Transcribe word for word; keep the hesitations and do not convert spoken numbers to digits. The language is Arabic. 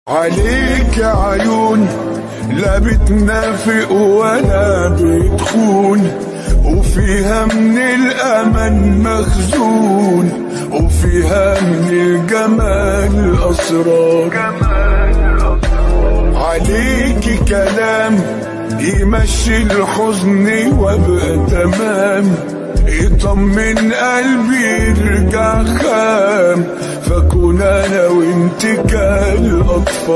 عليك عيون لا بتنافق ولا بتخون، وفيها من الأمل مخزون، وفيها من الجمال أسرار. عليك كلام يمشي الحزن وابقى تمام، يطمن قلبي يرجع خام، فكون انا وانت كالأطفال.